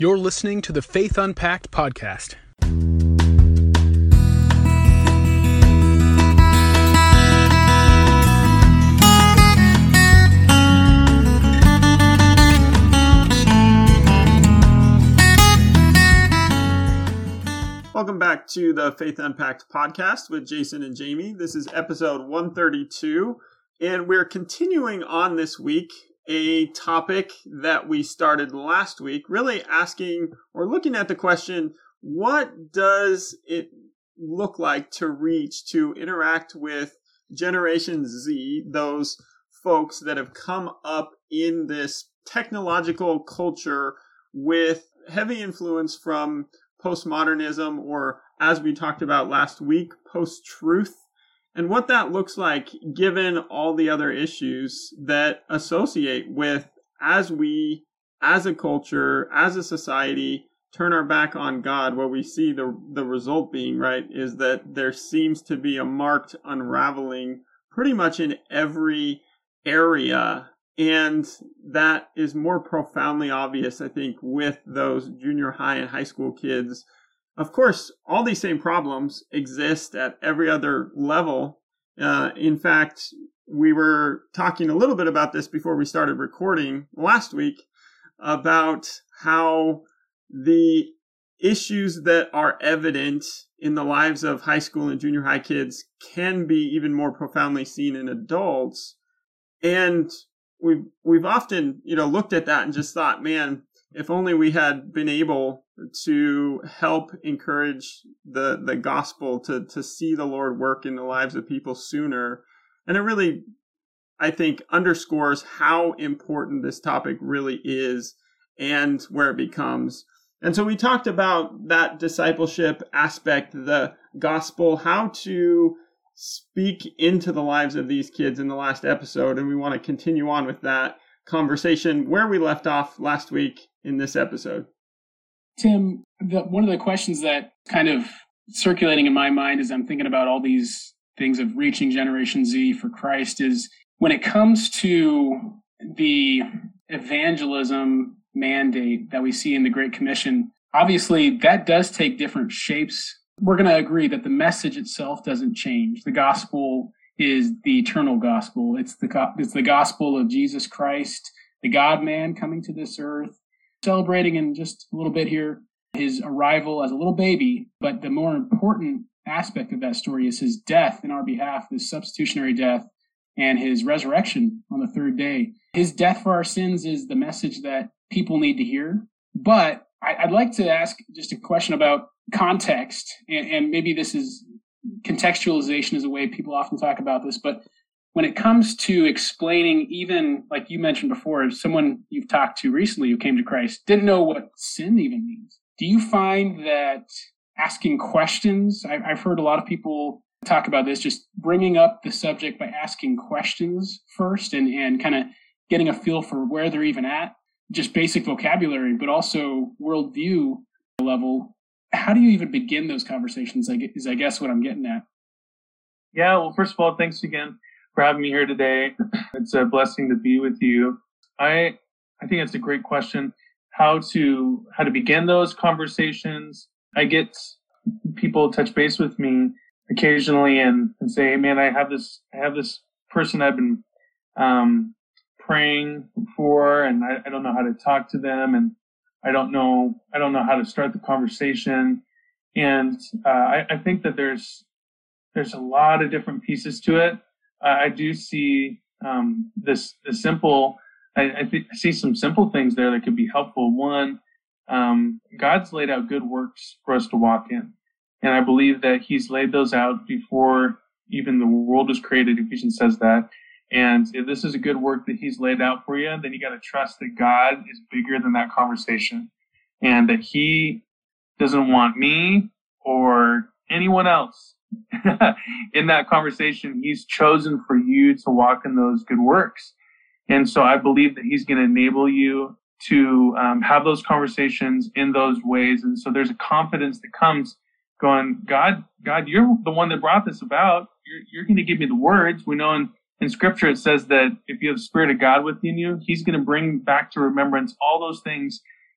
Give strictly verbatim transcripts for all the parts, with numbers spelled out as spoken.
You're listening to the Faith Unpacked podcast. Welcome back to the Faith Unpacked podcast with Jason and Jamie. This is episode one thirty-two, and we're continuing on this week a topic that we started last week, really asking or looking at the question, what does it look like to reach, to interact with Generation Z, those folks that have come up in this technological culture with heavy influence from postmodernism, or as we talked about last week, post-truth, and what that looks like given all the other issues that associate with as we, as a culture, as a society, turn our back on God. What we see the the result being, right, is that there seems to be a marked unraveling pretty much in every area. And that is more profoundly obvious, I think, with those junior high and high school kids. Of course, all these same problems exist at every other level. Uh, in fact, we were talking a little bit about this before we started recording last week about how the issues that are evident in the lives of high school and junior high kids can be even more profoundly seen in adults. And we've we've often, you know, looked at that and just thought, man, if only we had been able to help encourage the the gospel to to see the Lord work in the lives of people sooner. And it really, I think, underscores how important this topic really is and where it becomes. And so we talked about that discipleship aspect, the gospel, how to speak into the lives of these kids in the last episode, and we want to continue on with that conversation where we left off last week in this episode. Tim, the, one of the questions that kind of circulating in my mind as I'm thinking about all these things of reaching Generation Z for Christ is when it comes to the evangelism mandate that we see in the Great Commission, obviously that does take different shapes. We're going to agree that the message itself doesn't change. The gospel is the eternal gospel. It's the it's the gospel of Jesus Christ, the God-man coming to this earth, celebrating in just a little bit here his arrival as a little baby. But the more important aspect of that story is his death in our behalf, his substitutionary death, and his resurrection on the third day. His death for our sins is the message that people need to hear. But I'd like to ask just a question about context, and, and maybe this is contextualization is a way people often talk about this, but when it comes to explaining, even like you mentioned before, someone you've talked to recently who came to Christ didn't know what sin even means. Do you find that asking questions, I, I've heard a lot of people talk about this, just bringing up the subject by asking questions first and, and kind of getting a feel for where they're even at, just basic vocabulary, but also worldview level. How do you even begin those conversations, is I guess what I'm getting at. Yeah, well, first of all, thanks again for having me here today. It's a blessing to be with you. I I think it's a great question, how to how to begin those conversations. I get people touch base with me occasionally and, and say, hey, man, I have this I have this person I've been um, praying for, and I, I don't know how to talk to them, and I don't know. I don't know how to start the conversation, and uh, I, I think that there's there's a lot of different pieces to it. Uh, I do see um, this the simple. I, I, th- I see some simple things there that could be helpful. One, um, God's laid out good works for us to walk in, and I believe that He's laid those out before even the world was created. Ephesians says that. And if this is a good work that He's laid out for you, then you got to trust that God is bigger than that conversation, and that He doesn't want me or anyone else in that conversation. He's chosen for you to walk in those good works. And so I believe that He's going to enable you to um, have those conversations in those ways. And so there's a confidence that comes going, God, God, you're the one that brought this about. You're, you're going to give me the words. We know in In Scripture, it says that if you have the Spirit of God within you, He's going to bring back to remembrance all those things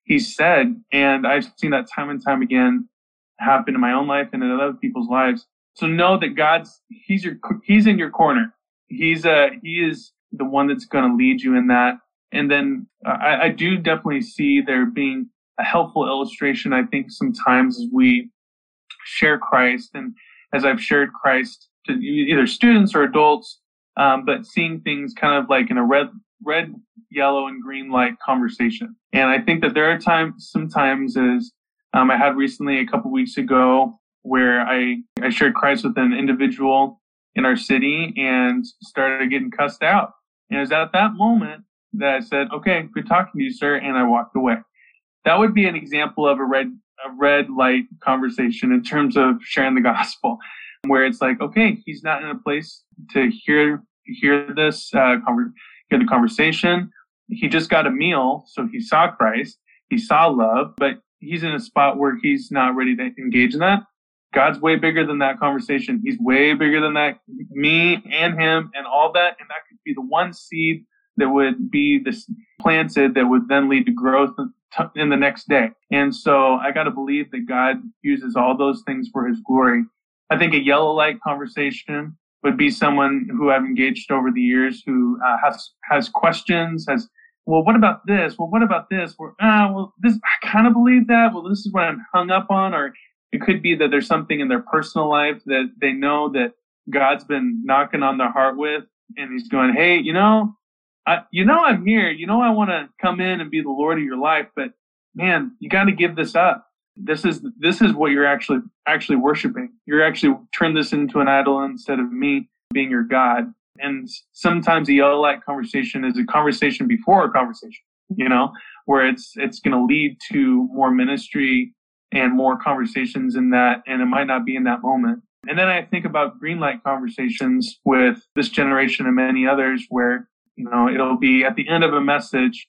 he said. And I've seen that time and time again happen in my own life and in other people's lives. So know that God's, he's your, he's in your corner. He's uh he is the one that's going to lead you in that. And then I, I do definitely see there being a helpful illustration. I think sometimes as we share Christ, and as I've shared Christ to either students or adults, um, but seeing things kind of like in a red, red, yellow, and green light conversation. And I think that there are times, sometimes as um, I had recently a couple weeks ago, where I, I shared Christ with an individual in our city and started getting cussed out. And it was at that moment that I said, okay, good talking to you, sir. And I walked away. That would be an example of a red, a red light conversation in terms of sharing the gospel, where it's like, okay, he's not in a place to hear, hear this, uh, conver- hear the conversation. He just got a meal. So he saw Christ, he saw love, but he's in a spot where he's not ready to engage in that. God's way bigger than that conversation. He's way bigger than that, me and him and all that. And that could be the one seed that would be this planted that would then lead to growth in the next day. And so I got to believe that God uses all those things for his glory. I think a yellow light conversation would be someone who I've engaged over the years who uh, has, has questions, has, well, what about this? Well, what about this? Well, ah, well, this, I kind of believe that. Well, this is what I'm hung up on. Or it could be that there's something in their personal life that they know that God's been knocking on their heart with, and he's going, hey, you know, I, you know, I'm here. You know, I want to come in and be the Lord of your life, but man, you got to give this up. This is, this is what you're actually, actually worshiping. You're actually turn this into an idol instead of me being your God. And sometimes a yellow light conversation is a conversation before a conversation, you know, where it's, it's going to lead to more ministry and more conversations in that, and it might not be in that moment. And then I think about green light conversations with this generation and many others where, you know, it'll be at the end of a message.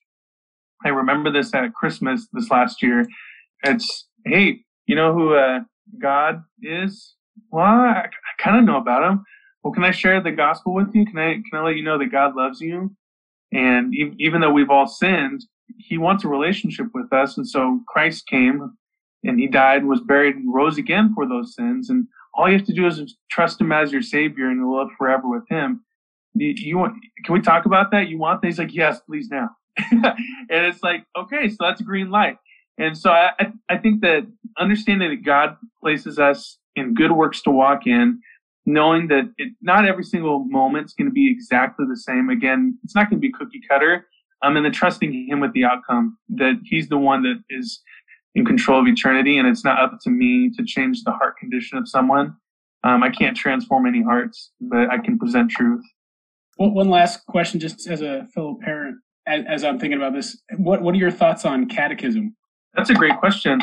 I remember this at Christmas this last year. It's, hey, you know who uh, God is? Well, I, I kind of know about him. Well, can I share the gospel with you? Can I, can I let you know that God loves you? And e- even though we've all sinned, he wants a relationship with us. And so Christ came, and he died, was buried, and rose again for those sins. And all you have to do is trust him as your savior, and you'll live forever with him. You, you want? Can we talk about that? You want that? He's like, yes, please now. And it's like, okay, so that's a green light. And so I, I think that understanding that God places us in good works to walk in, knowing that it, not every single moment is going to be exactly the same. Again, it's not going to be cookie cutter. Um, and then trusting him with the outcome, that he's the one that is in control of eternity, and it's not up to me to change the heart condition of someone. Um, I can't transform any hearts, but I can present truth. Well, one last question, just as a fellow parent, as, as I'm thinking about this, what what are your thoughts on catechism? That's a great question.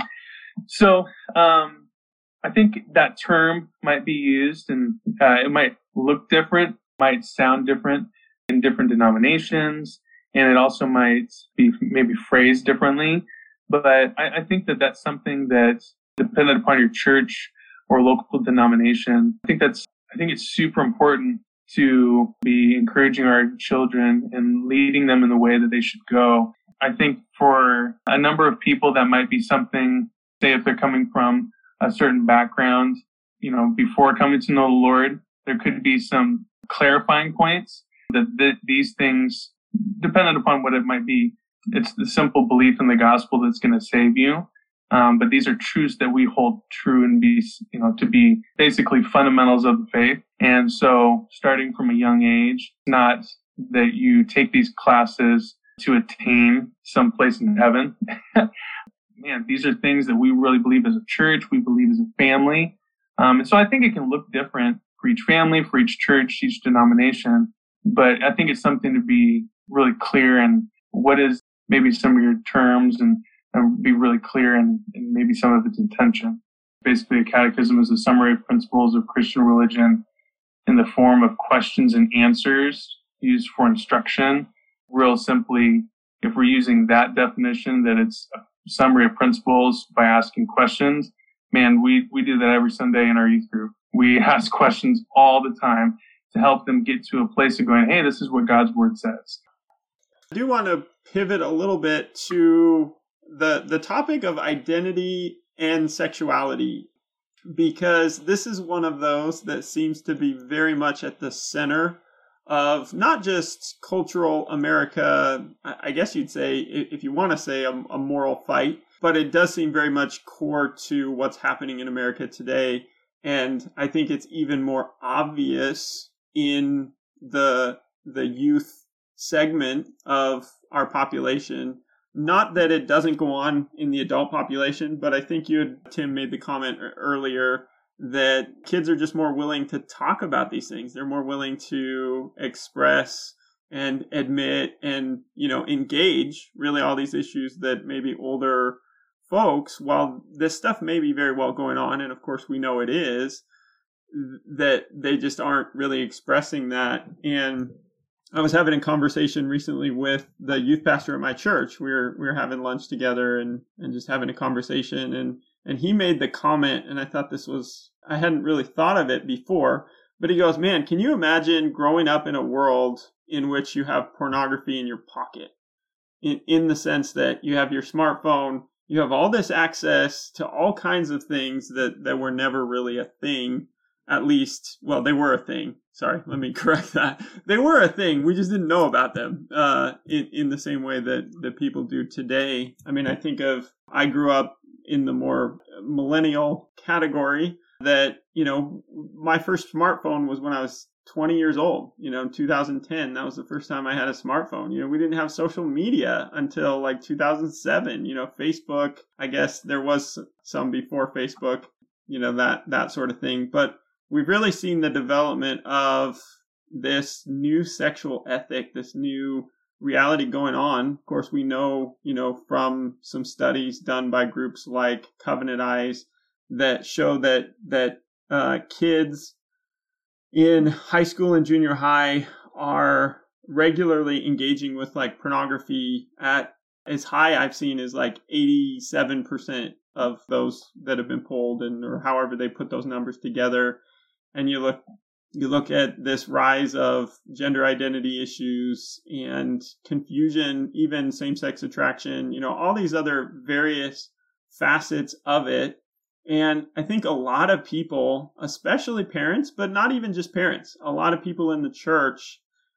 So um, I think that term might be used, and uh, it might look different, might sound different in different denominations, and it also might be maybe phrased differently. But I, I think that that's something that's dependent upon your church or local denomination. I think that's, I think it's super important to be encouraging our children and leading them in the way that they should go. I think for a number of people that might be something, say if they're coming from a certain background, you know, before coming to know the Lord, there could be some clarifying points that th- these things, dependent upon what it might be, it's the simple belief in the gospel that's going to save you. Um, but these are truths that we hold true and be, you know, to be basically fundamentals of the faith. And so starting from a young age, not that you take these classes to attain some place in heaven. Man, these are things that we really believe as a church, we believe as a family. Um, and so I think it can look different for each family, for each church, each denomination. But I think it's something to be really clear in what is maybe some of your terms, and, and be really clear in, in maybe some of its intention. Basically, a catechism is a summary of principles of Christian religion in the form of questions and answers used for instruction. Real simply, if we're using that definition, that it's a summary of principles by asking questions, man, we, we do that every Sunday in our youth group. We ask questions all the time to help them get to a place of going, hey, this is what God's word says. I do want to pivot a little bit to the the topic of identity and sexuality, because this is one of those that seems to be very much at the center of not just cultural America, I guess you'd say, if you want to say, a, a moral fight, but it does seem very much core to what's happening in America today. And I think it's even more obvious in the the youth segment of our population. Not that it doesn't go on in the adult population, but I think you had, Tim, made the comment earlier that kids are just more willing to talk about these things. They're more willing to express and admit and, you know, engage really all these issues that maybe older folks, while this stuff may be very well going on, and of course we know it is, that they just aren't really expressing that. And I was having a conversation recently with the youth pastor at my church. We were we were having lunch together and, and just having a conversation, and and he made the comment, and I thought this was, I hadn't really thought of it before, but he goes, man, can you imagine growing up in a world in which you have pornography in your pocket? In in the sense that you have your smartphone, you have all this access to all kinds of things that, that were never really a thing. At least, well, they were a thing. Sorry, let me correct that. They were a thing. We just didn't know about them uh, in, in the same way that, that people do today. I mean, I think of, I grew up in the more millennial category that, you know, my first smartphone was when I was twenty years old, you know, in two thousand ten. That was the first time I had a smartphone. You know, we didn't have social media until like two thousand seven. You know, Facebook, I guess there was some before Facebook, you know, that, that sort of thing. But we've really seen the development of this new sexual ethic, this new reality going on. Of course, we know, you know, from some studies done by groups like Covenant Eyes that show that that uh, kids in high school and junior high are regularly engaging with like pornography at as high I've seen is like eighty-seven percent of those that have been polled, and or however they put those numbers together. And you look you look at this rise of gender identity issues and confusion, even same-sex attraction, you know, all these other various facets of it. And I think a lot of people, especially parents, but not even just parents, a lot of people in the church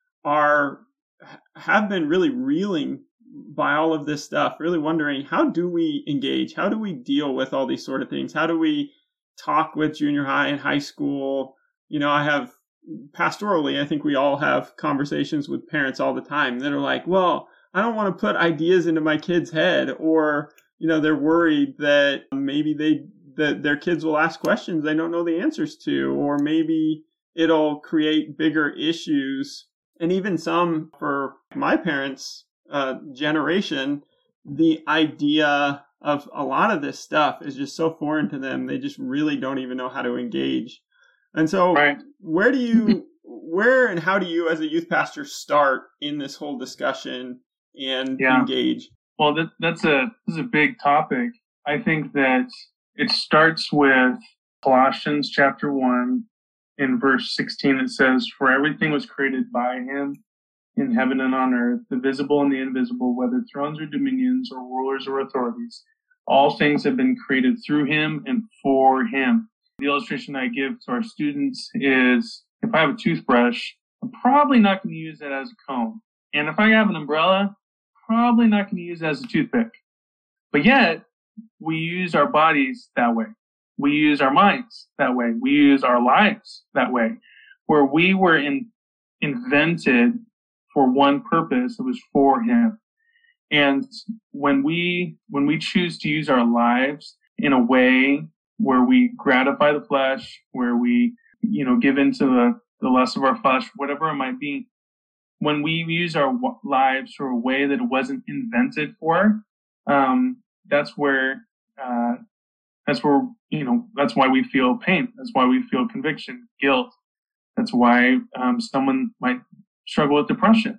are have been really reeling by all of this stuff, really wondering, how do we engage? How do we deal with all these sort of things? How do we talk with junior high and high school? You know, I have pastorally, I think we all have conversations with parents all the time that are like, well, I don't want to put ideas into my kid's head, or, you know, they're worried that maybe they, that their kids will ask questions they don't know the answers to, or maybe it'll create bigger issues. And even some, for my parents' uh, generation, the idea of a lot of this stuff is just so foreign to them. They just really don't even know how to engage. And so right. where do you, where and how do you as a youth pastor start in this whole discussion and yeah. engage? Well, that, that's a, this is a big topic. I think that it starts with Colossians chapter one in verse sixteen. It says, "For everything was created by him in heaven and on earth, the visible and the invisible, whether thrones or dominions or rulers or authorities. All things have been created through him and for him." The illustration I give to our students is, if I have a toothbrush, I'm probably not going to use it as a comb. And if I have an umbrella, probably not going to use it as a toothpick. But yet, we use our bodies that way. We use our minds that way. We use our lives that way. Where we were in, invented for one purpose, it was for him. And when we when we choose to use our lives in a way where we gratify the flesh, where we, you know, give into the, the lust of our flesh, whatever it might be, when we use our w- lives for a way that it wasn't invented for, um, that's where, uh, that's where, you know, that's why we feel pain. That's why we feel conviction, guilt. That's why, um, someone might struggle with depression.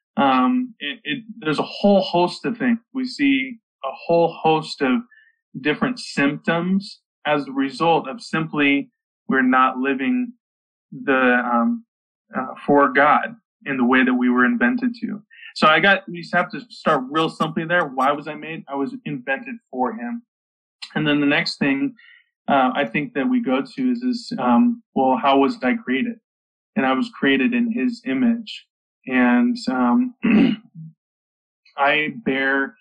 Um, it, it, there's a whole host of things. We see a whole host of different symptoms as a result of simply we're not living the, um, uh, for God in the way that we were invented to. So I got, you just have to start real simply there. Why was I made? I was invented for him. And then the next thing uh, I think that we go to is, is um, well, how was I created? And I was created in his image. And um, I bear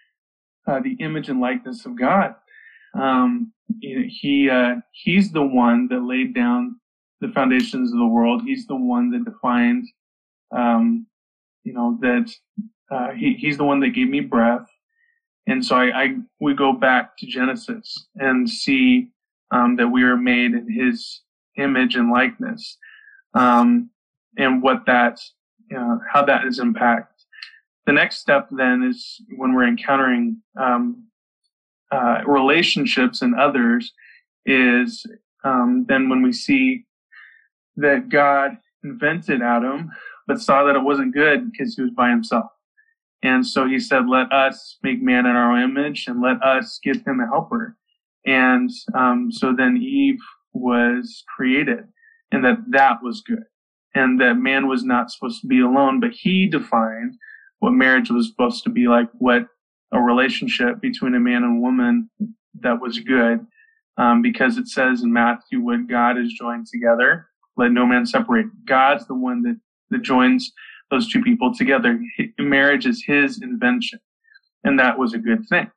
uh, the image and likeness of God. Um, he uh, he's the one that laid down the foundations of the world. He's the one that defined, um, you know, that uh, he, he's the one that gave me breath. And so I, I we go back to Genesis and see um, that we are made in his image and likeness, um, and what that, uh, how that is impacted. The next step then is when we're encountering um, uh, relationships and others, is um, then when we see that God invented Adam, but saw that it wasn't good because he was by himself. And so he said, let us make man in our own image and let us give him a helper. And um, so then Eve was created, and that that was good. And that man was not supposed to be alone, but he defined what marriage was supposed to be like, what a relationship between a man and woman that was good. Um, because it says in Matthew, what God has joined together, let no man separate. God's the one that, that joins those two people together. Marriage is his invention, and that was a good thing.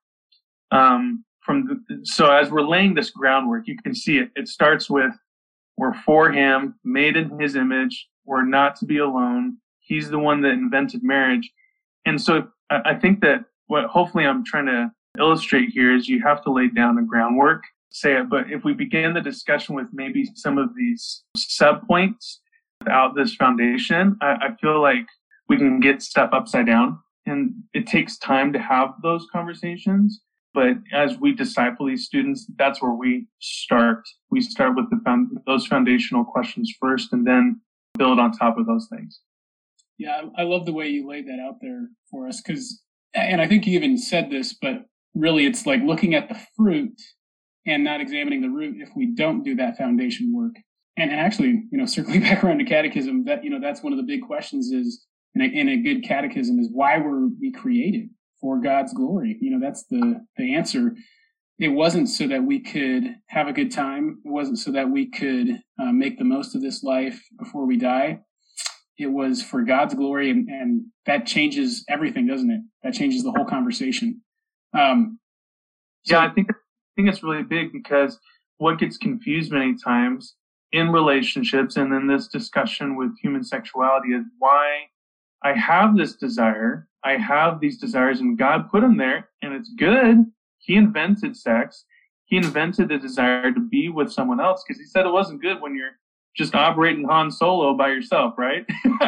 Um, from the, so as we're laying this groundwork, you can see it. It starts with we're for him, made in his image. We're not to be alone. He's the one that invented marriage. And so I think that what hopefully I'm trying to illustrate here is you have to lay down a groundwork, say it. But if we begin the discussion with maybe some of these sub points, without this foundation, I, I feel like we can get stuff upside down, and it takes time to have those conversations. But as we disciple these students, that's where we start. We start with the found, those foundational questions first, and then build on top of those things. Yeah, I love the way you laid that out there for us, because, and I think you even said this, but really it's like looking at the fruit and not examining the root if we don't do that foundation work. And, and actually, you know, circling back around to catechism, that, you know, that's one of the big questions is, in a, in a good catechism, is why were we created? For God's glory. You know, that's the, the answer. It wasn't so that we could have a good time. It wasn't so that we could uh, make the most of this life before we die. It was for God's glory, and, and that changes everything, doesn't it? That changes the whole conversation. Um, so yeah, I think, I think it's really big, because what gets confused many times in relationships and in this discussion with human sexuality is why I have this desire. I have these desires, and God put them there, and it's good. He invented sex. He invented the desire to be with someone else, because he said it wasn't good when you're just operating Han Solo by yourself, right?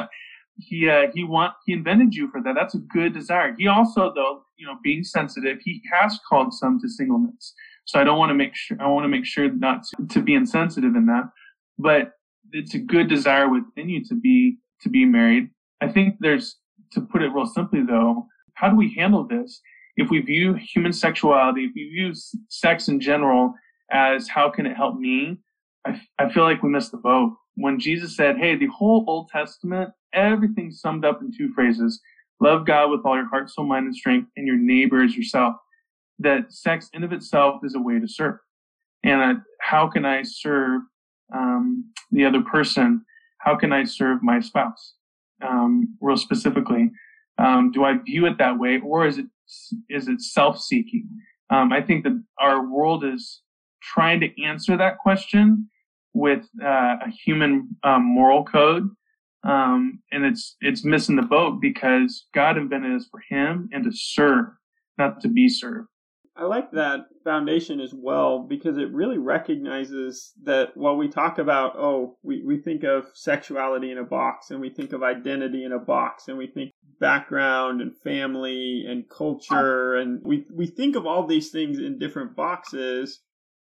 he uh, he want he invented you for that. That's a good desire. He also, though, you know, being sensitive, he has called some to singleness. So I don't want to make sure I want to make sure not to, to be insensitive in that, but it's a good desire within you to be to be married. I think there's, to put it real simply, though, how do we handle this? If we view human sexuality, if we view sex in general as how can it help me, I, I feel like we missed the boat. When Jesus said, hey, the whole Old Testament, everything's summed up in two phrases. Love God with all your heart, soul, mind, and strength, and your neighbor as yourself. That sex in of itself is a way to serve. And uh, how can I serve um, the other person? How can I serve my spouse? Um, real specifically, um, do I view it that way, or is it is it self-seeking? Um, I think that our world is trying to answer that question with uh, a human um, moral code, um, and it's it's missing the boat, because God invented us for Him and to serve, not to be served. I like that foundation as well, because it really recognizes that while we talk about, oh, we, we think of sexuality in a box, and we think of identity in a box, and we think background and family and culture, and we, we think of all these things in different boxes,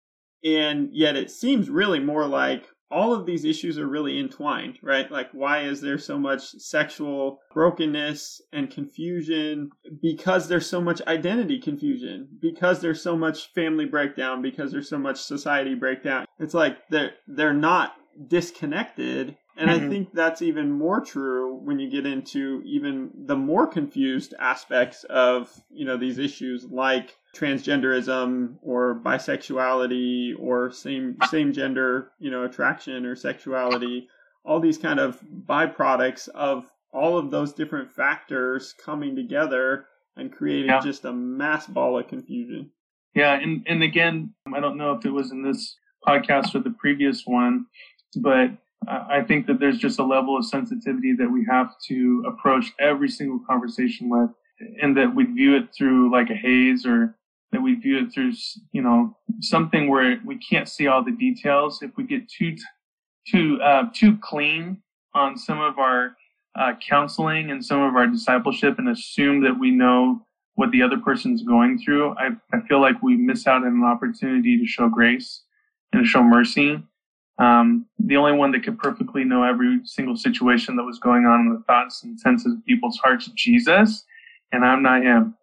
and yet it seems really more like all of these issues are really entwined, right? Like, why is there so much sexual brokenness and confusion? Because there's so much identity confusion, because there's so much family breakdown, because there's so much society breakdown. It's like they're, they're not disconnected. And Mm-hmm. I think that's even more true when you get into even the more confused aspects of, you know, these issues like transgenderism or bisexuality or same same gender, you know, attraction or sexuality, all these kind of byproducts of all of those different factors coming together and creating Yeah. just a mass ball of confusion. Yeah, and, and again, I don't know if it was in this podcast or the previous one, but I think that there's just a level of sensitivity that we have to approach every single conversation with, and that we view it through like a haze, or that we view it through, you know, something where we can't see all the details. If we get too, too, uh, too clean on some of our uh, counseling and some of our discipleship and assume that we know what the other person's going through, I, I feel like we miss out on an opportunity to show grace and to show mercy. Um, the only one that could perfectly know every single situation that was going on in the thoughts and senses of people's hearts is Jesus, and I'm not him.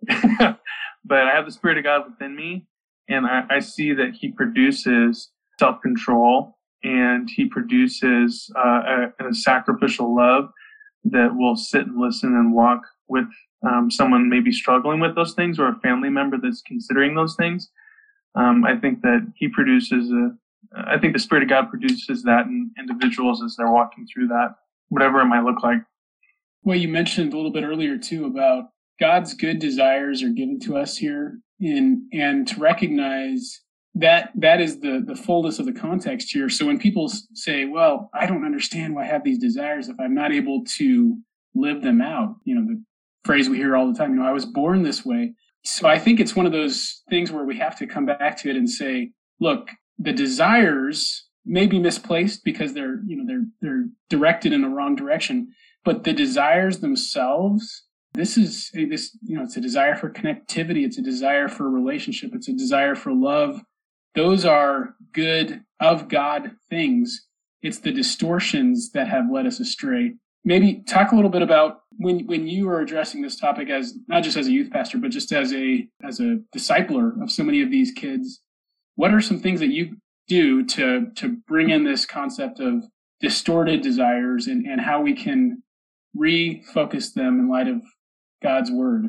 But I have the Spirit of God within me, and I, I see that he produces self-control, and he produces uh, a, a sacrificial love that will sit and listen and walk with um, someone maybe struggling with those things, or a family member that's considering those things. Um, I think that he produces a I think the Spirit of God produces that in individuals as they're walking through that, whatever it might look like. Well, you mentioned a little bit earlier, too, about God's good desires are given to us here, in, and to recognize that that is the, the fullness of the context here. So when people say, well, I don't understand why I have these desires if I'm not able to live them out, you know, the phrase we hear all the time, you know, I was born this way. So I think it's one of those things where we have to come back to it and say, look, the desires may be misplaced because they're, you know, they're they're directed in the wrong direction. But the desires themselves, this is this, you know, it's a desire for connectivity, it's a desire for relationship, it's a desire for love. Those are good of God things. It's the distortions that have led us astray. Maybe talk a little bit about when when you are addressing this topic as not just as a youth pastor, but just as a as a discipler of so many of these kids. What are some things that you do to to bring in this concept of distorted desires, and, and how we can refocus them in light of God's word?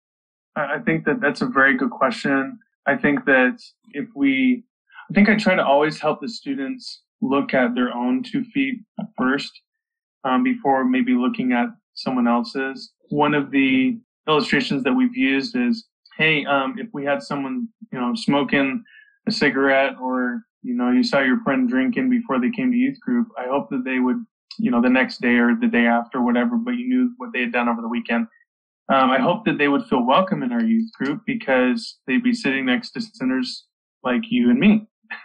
I think that that's a very good question. I think that if we, I think I try to always help the students look at their own two feet first, um, before maybe looking at someone else's. One of the illustrations that we've used is, hey, um, if we had someone, you know, smoking a cigarette, or, you know, you saw your friend drinking before they came to youth group, I hope that they would, you know, the next day or the day after, whatever, but you knew what they had done over the weekend. Um, I hope that they would feel welcome in our youth group, because they'd be sitting next to sinners like you and me.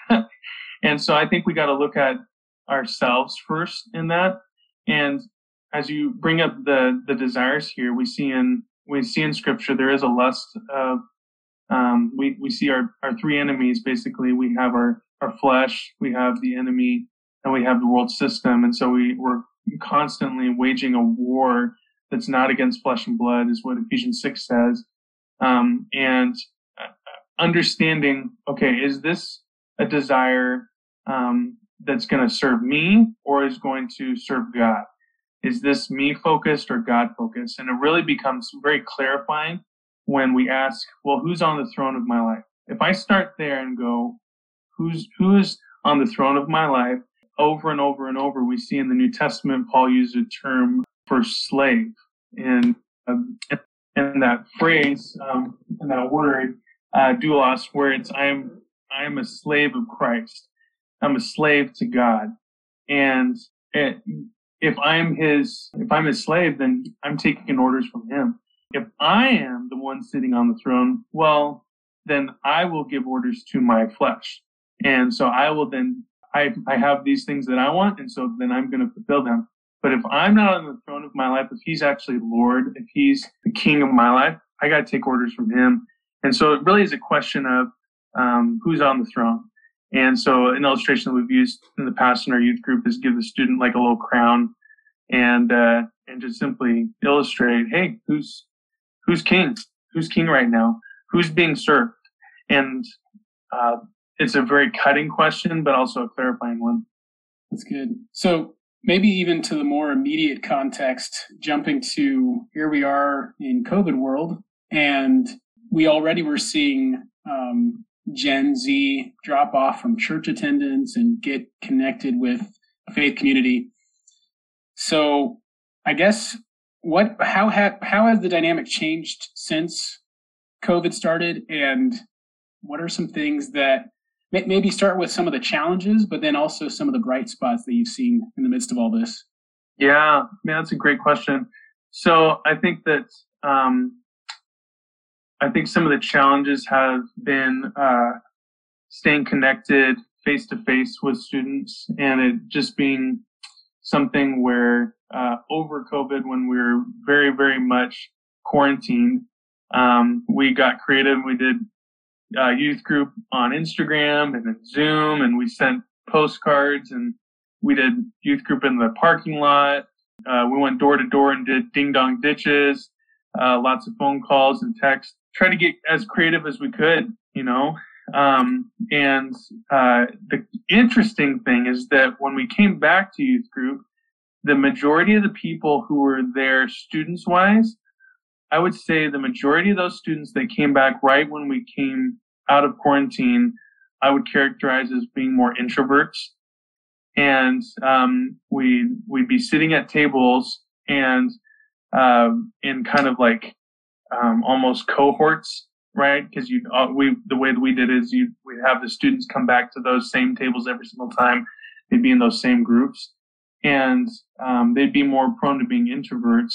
And so I think we got to look at ourselves first in that. And as you bring up the, the desires here, we see in, we see in scripture, there is a lust of, Um, we, we see our, our three enemies. Basically, we have our, our flesh, we have the enemy, and we have the world system. And so we, we're constantly waging a war that's not against flesh and blood, is what Ephesians six says. Um, and understanding, okay, is this a desire um, that's going to serve me, or is going to serve God? Is this me focused or God focused? And it really becomes very clarifying when we ask, well, who's on the throne of my life? If I start there and go, who's who is on the throne of my life? Over and over and over, we see in the New Testament, Paul used a term for slave. And, um, and that phrase, um, and that word, uh, doulos, where it's, I am, I am a slave of Christ. I'm a slave to God. And it, if I'm his, if I'm his slave, then I'm taking orders from him. If I am the one sitting on the throne, well, then I will give orders to my flesh. And so I will then, I, I have these things that I want, and so then I'm going to fulfill them. But if I'm not on the throne of my life, if he's actually Lord, if he's the king of my life, I got to take orders from him. And so it really is a question of um, who's on the throne. And so an illustration that we've used in the past in our youth group is give the student like a little crown, and uh, and just simply illustrate, hey, who's who's king? Who's king right now? Who's being served? And uh, it's a very cutting question, but also a clarifying one. That's good. So maybe even to the more immediate context, jumping to here we are in COVID world, and we already were seeing um, Gen Z drop off from church attendance and get connected with a faith community. So I guess what how ha- how has the dynamic changed since COVID started, and what are some things that maybe start with some of the challenges, but then also some of the bright spots that you've seen in the midst of all this? Yeah, man, that's a great question. So I think that um, I think some of the challenges have been uh, staying connected face to face with students, and it just being something where uh, over COVID, when we were very, very much quarantined, um, we got creative. We did uh, youth group on Instagram and then Zoom, and we sent postcards, and we did youth group in the parking lot. Uh, we went door to door and did ding dong ditches, uh, lots of phone calls and texts. Try to get as creative as we could, you know. Um, and uh, the interesting thing is that when we came back to youth group, the majority of the people who were there students-wise, I would say the majority of those students that came back right when we came out of quarantine, I would characterize as being more introverts. And um, we we'd be sitting at tables and uh, in kind of like um, almost cohorts, right? Because you uh, we the way that we did is you we'd have the students come back to those same tables every single time. They'd be in those same groups, and um, they'd be more prone to being introverts.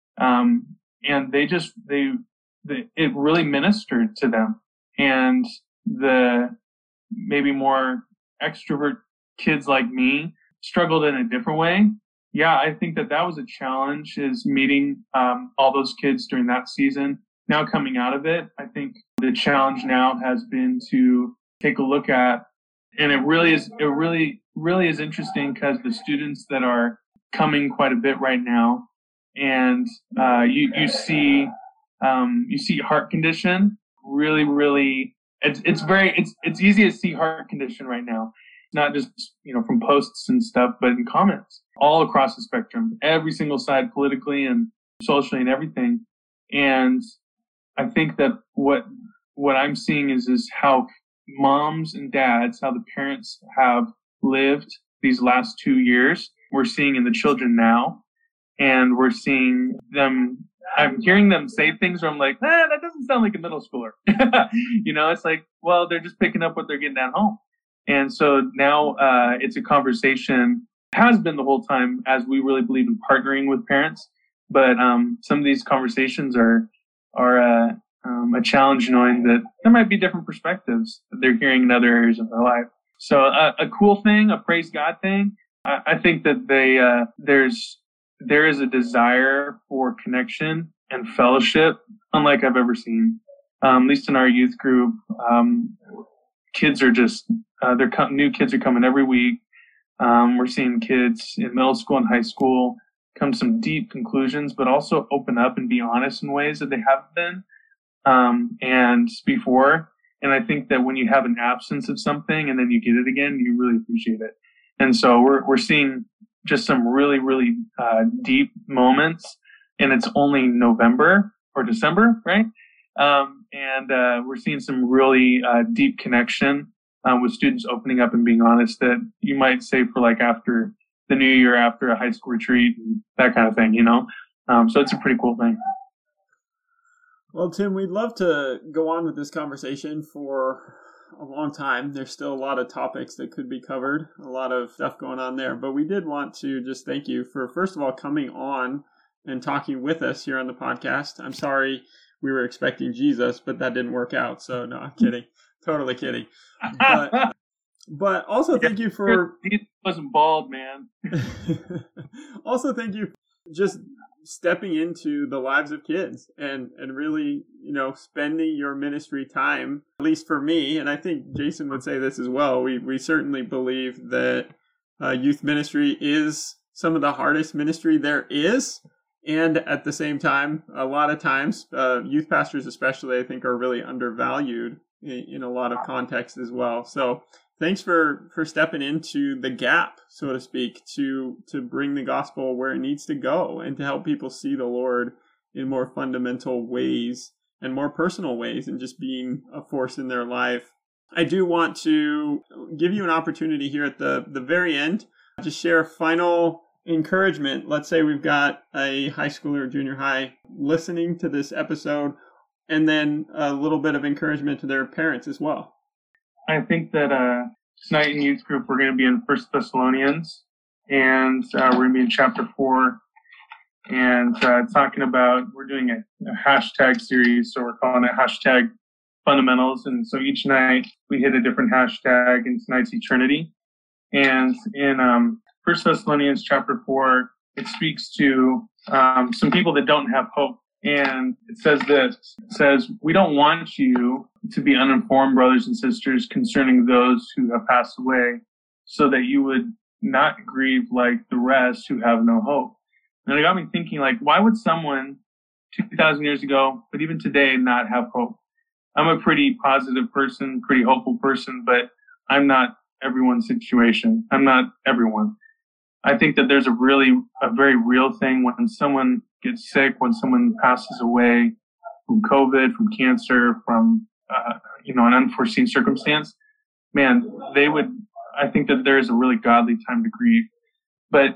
Um, and they just they, they it really ministered to them, and the maybe more extrovert kids like me struggled in a different way. Yeah, I think that that was a challenge, is meeting um, all those kids during that season. Now coming out of it, I think the challenge now has been to take a look at, and it really is, it really, really is interesting because the students that are coming quite a bit right now, and uh, you you see um, you see heart condition really, really. It's it's very it's it's easy to see heart condition right now. Not just, you know, from posts and stuff, but in comments all across the spectrum, every single side, politically and socially and everything. And I think that what what I'm seeing is is how moms and dads, how the parents have lived these last two years. We're seeing in the children now, and we're seeing them. I'm hearing them say things where I'm like, eh, that doesn't sound like a middle schooler. You know, it's like, well, they're just picking up what they're getting at home. And so now uh, it's a conversation, has been the whole time, as we really believe in partnering with parents. But um, some of these conversations are are uh, um, a challenge, knowing that there might be different perspectives that they're hearing in other areas of their life. So uh, a cool thing, a praise God thing. I, I think that they uh, there's there is a desire for connection and fellowship unlike I've ever seen. Um, at least in our youth group, um, kids are just. Uh, they're co- new kids are coming every week. Um, we're seeing kids in middle school and high school come to some deep conclusions, but also open up and be honest in ways that they haven't been um, and before. And I think that when you have an absence of something and then you get it again, you really appreciate it. And so we're we're seeing just some really, really uh, deep moments. And it's only November or December, right? Um, and uh, we're seeing some really uh, deep connection. Um, with students opening up and being honest, that you might say for like after the new year, after a high school retreat, and that kind of thing, you know? Um, so it's a pretty cool thing. Well, Tim, we'd love to go on with this conversation for a long time. There's still a lot of topics that could be covered, a lot of stuff going on there. But we did want to just thank you for, first of all, coming on and talking with us here on the podcast. I'm sorry we were expecting Jesus, but that didn't work out. So no, I'm kidding. Totally kidding. But, but also thank you for... He wasn't bald, man. Also thank you for just stepping into the lives of kids and, and really, you know, spending your ministry time, at least for me, and I think Jason would say this as well. We, we certainly believe that uh, youth ministry is some of the hardest ministry there is. And at the same time, a lot of times, uh, youth pastors especially, I think, are really undervalued in a lot of context as well. So thanks for, for stepping into the gap, so to speak, to to bring the gospel where it needs to go and to help people see the Lord in more fundamental ways and more personal ways and just being a force in their life. I do want to give you an opportunity here at the, the very end to share a final encouragement. Let's say we've got a high schooler or junior high listening to this episode, and then a little bit of encouragement to their parents as well. I think that uh, tonight in youth group, we're going to be in First Thessalonians, and uh, we're going to be in chapter four, and uh, talking about, we're doing a, a hashtag series, so we're calling it hashtag fundamentals. And so each night we hit a different hashtag, and tonight's eternity. And in um, First Thessalonians chapter four, it speaks to um, some people that don't have hope. And it says this, it says, we don't want you to be uninformed, brothers and sisters, concerning those who have passed away, so that you would not grieve like the rest who have no hope. And it got me thinking, like, why would someone two thousand years ago, but even today, not have hope? I'm a pretty positive person, pretty hopeful person, but I'm not everyone's situation. I'm not everyone. I think that there's a really, a very real thing when someone gets sick, when someone passes away from COVID, from cancer, from, uh, you know, an unforeseen circumstance. Man, they would, I think that there is a really godly time to grieve. But,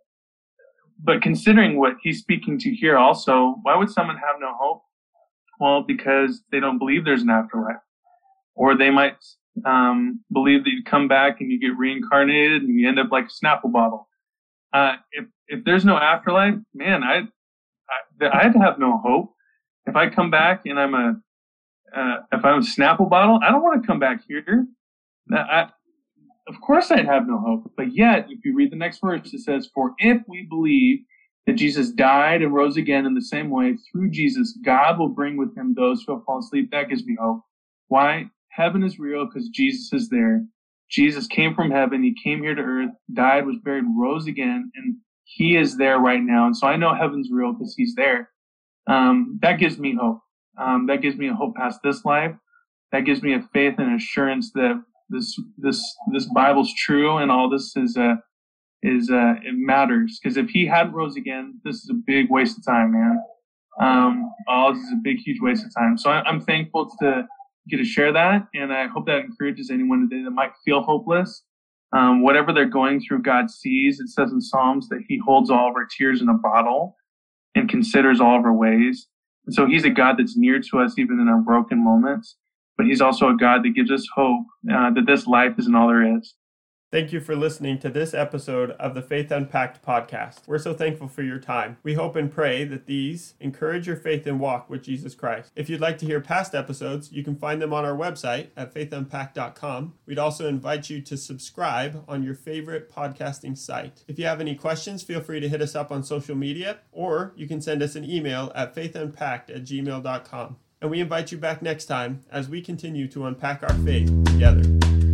but considering what he's speaking to here also, why would someone have no hope? Well, because they don't believe there's an afterlife. Or they might um, believe that you come back and you get reincarnated and you end up like a Snapple bottle. Uh, if if there's no afterlife, man, I, I I'd have no hope. If I come back and I'm a uh, if I'm a Snapple bottle, I don't want to come back here. I, of course, I'd have no hope. But yet, if you read the next verse, it says, "For if we believe that Jesus died and rose again in the same way, through Jesus, God will bring with him those who have fallen asleep." That gives me hope. Why? Heaven is real because Jesus is there. Jesus came from heaven. He came here to earth, died, was buried, rose again, and he is there right now. And so I know heaven's real because he's there. Um, that gives me hope. Um, that gives me a hope past this life. That gives me a faith and assurance that this this this Bible's true and all this is uh, is uh, it matters. Because if he hadn't rose again, this is a big waste of time, man. Um, all this is a big, huge waste of time. So I, I'm thankful to get to share that, and I hope that encourages anyone today that might feel hopeless. Um, whatever they're going through, God sees. It says in Psalms that he holds all of our tears in a bottle and considers all of our ways. And so he's a God that's near to us even in our broken moments, but he's also a God that gives us hope uh, that this life isn't all there is. Thank you for listening to this episode of the Faith Unpacked podcast. We're so thankful for your time. We hope and pray that these encourage your faith and walk with Jesus Christ. If you'd like to hear past episodes, you can find them on our website at faith unpacked dot com. We'd also invite you to subscribe on your favorite podcasting site. If you have any questions, feel free to hit us up on social media, or you can send us an email at faith unpacked at gmail dot com. And we invite you back next time as we continue to unpack our faith together.